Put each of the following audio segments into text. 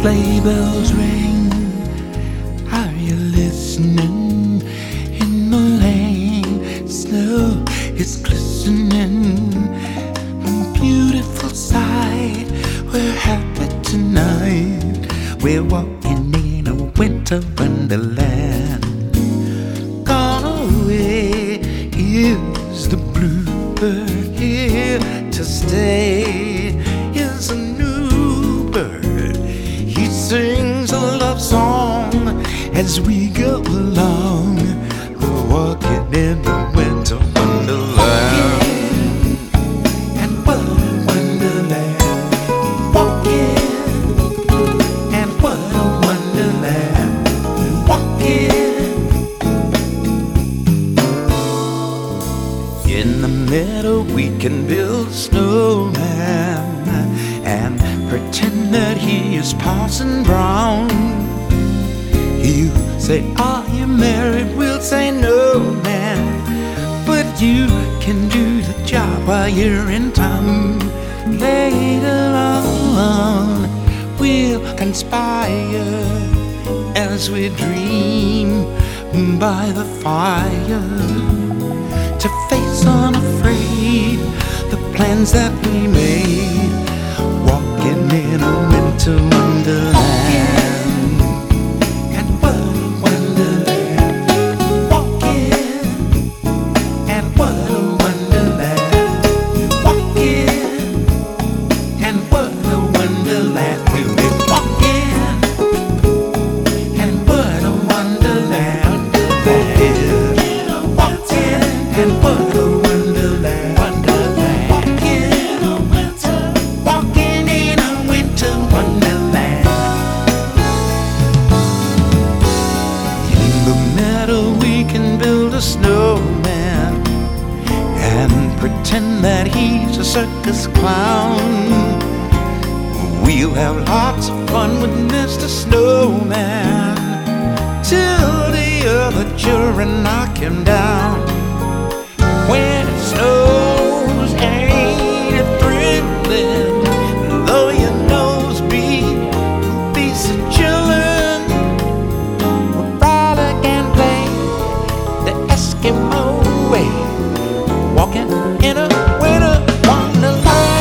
sleigh bells ring. Are you listening? In the lane, snow is glistening. Beautiful sight, we're happy tonight. We're walking in a winter wonderland. Gone away is the bluebird, here to stay is a new bird. He sings a love song as we go along. We're walking in a winter wonderland. And what a wonderland. Walking, and what a wonderland. Walking. In the meadow we can build a snowman and pretend that he is Parson Brown. You say, are you married? We'll say no, man, but you can do the job while you're in town. Later on we'll conspire as we dream by the fire, to face unafraid the plans that we made, walking in a winter wonderland. And what a wonderland. Walking, and what a wonderland. Walking, and what a wonderland. We'll be walking, and what a wonderland. Walking, and what a wonderland. Walking in a winter wonderland. In the meadow we can build a snowman and pretend that he's a circus clown. We'll have lots of fun with Mr. Snowman till the other children knock him down. When it snows, ain't it thrilling? Though your nose be so chillin', we'll frolic and play the Eskimo way, walking in a winter wonderland.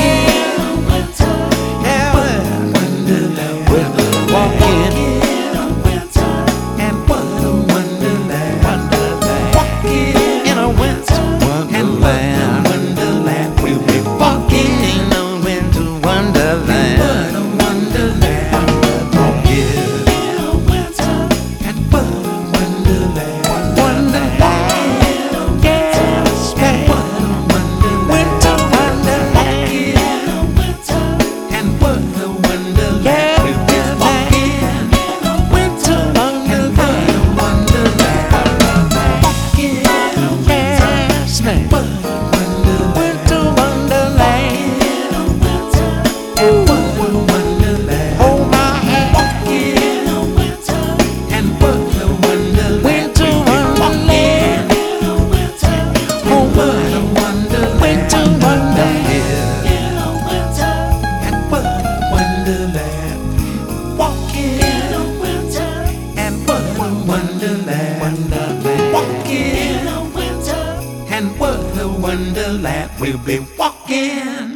Yeah, wonderland. We're walking in a winter, and what a wonderland. Walking in a winter wonderland. We'll be walking in a winter wonderland. What a wonderland. Walking in a winter, and what a wonderland. Wonderland. Yes, man. What a wonderland. Winter wonderland. In a winter, and what a wonderland. Yeah, we'll be walking in a winter wonderland. Wonderland. Walking in a winter, yes, man. Winter wonderland. And what a wonderland. Hold my hand. Walking in a winter, and what a wonderland. Winter wonderland. Oh, what a wonderland. Winter wonderland. In a winter, and what a wonderland. Walking in a winter, and what a wonderland. Walking in a winter, and what a wonderland. We'll be walking